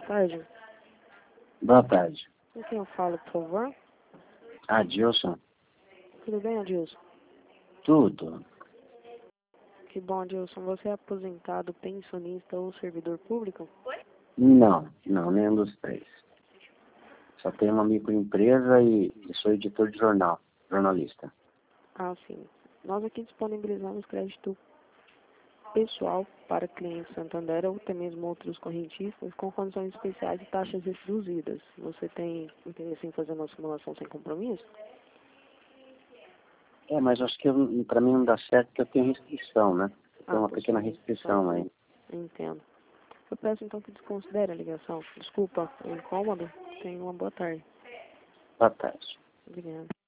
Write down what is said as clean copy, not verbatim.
tarde. Boa tarde. Com quem eu falo, por favor? Adilson? Tudo bem, Adilson? Tudo. Que bom, Adilson. Você é aposentado, pensionista ou servidor público? Não, nenhum dos três. Só tenho uma microempresa e sou editor de jornal, jornalista. Ah, sim. Nós aqui disponibilizamos crédito pessoal para clientes Santander ou até mesmo outros correntistas com condições especiais e taxas reduzidas. Você tem interesse em fazer uma simulação sem compromisso? Mas acho que pra mim não dá certo porque eu tenho restrição, né? Tem uma pois pequena sim, restrição aí. Entendo. Eu peço então que desconsidere a ligação. Desculpa o incômodo. Tenha uma boa tarde. Boa tarde. Obrigada.